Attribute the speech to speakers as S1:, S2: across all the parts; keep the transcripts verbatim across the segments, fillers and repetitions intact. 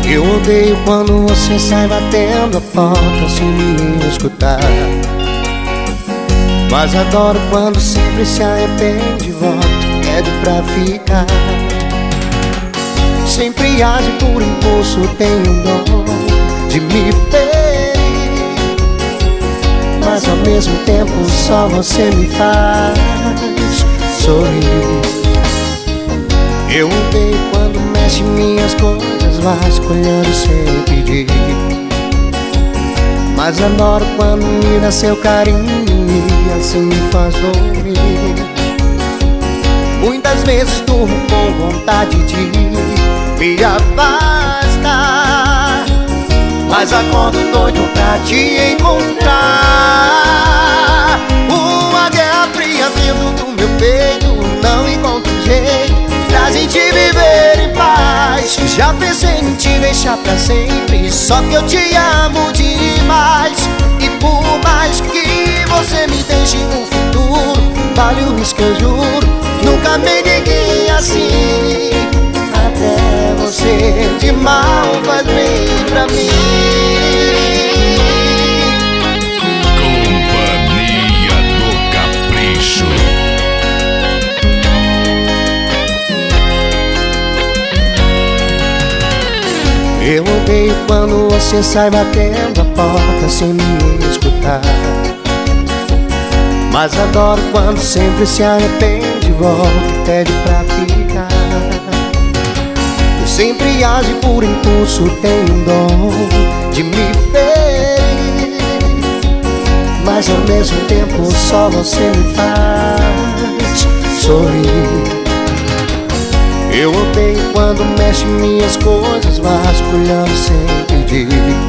S1: Eu odeio quando você sai batendo a porta sem me escutar, mas adoro quando sempre se arrepende e volta, pede pra ficar. Sempre age por impulso, tem um dom de me ferir, mas ao mesmo tempo só você me faz sorrir. Eu odeio quando mexe minhas coisas, vasculhando sem pedir, mas adoro quando me dá seu carinho e assim me faz dormir. Muitas vezes durmo com vontade de me afastar, mas acordo doido pra te encontrar. Uma guerra fria dentro do meu peito, não encontro jeito pra gente viver em paz. Já pensei em te deixar pra sempre, só que eu te amo demais. E por mais que você me deixe no futuro, vale o risco, eu juro, nunca amei ninguém assim. Até você de mal faz bem pra mim.
S2: Companhia do Capricho.
S1: Eu odeio quando você sai batendo a porta sem me escutar, mas adoro quando sempre se arrepende, volta e pede pra ficar. Sempre age por impulso, tem um dom de me ferir, mas ao mesmo tempo só você me faz sorrir. Eu odeio quando mexe minhas coisas, vasculhando sem pedir,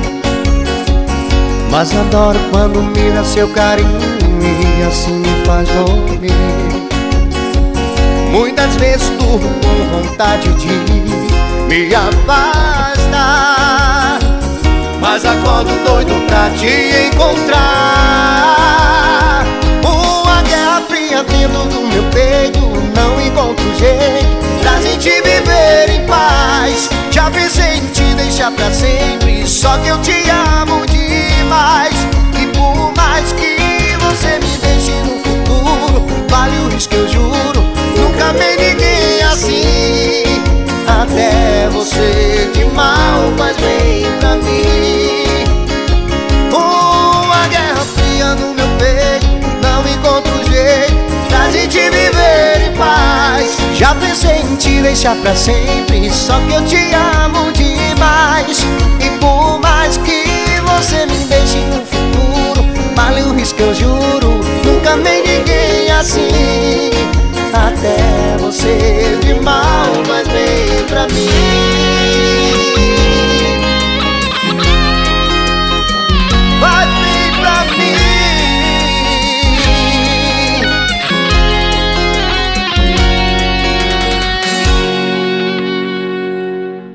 S1: mas adoro quando me dá seu carinho e assim me faz dormir. Muitas vezes durmo com vontade de me afasta, mas acordo doido pra te encontrar. Uma guerra fria dentro do meu peito, não encontro jeito pra gente viver em paz. Já pensei em te deixar pra sempre, só que eu te amo demais. E por mais que você me deixe no futuro, vale o risco, eu juro, nunca amei ninguém assim. Até você de mal faz bem pra mim. Uma guerra fria no meu peito, não encontro jeito pra gente viver em paz. Já pensei em te deixar pra sempre, só que eu te amo demais. E por mais que você me deixe no futuro, vale o risco, eu juro, nunca amei ninguém assim. Até você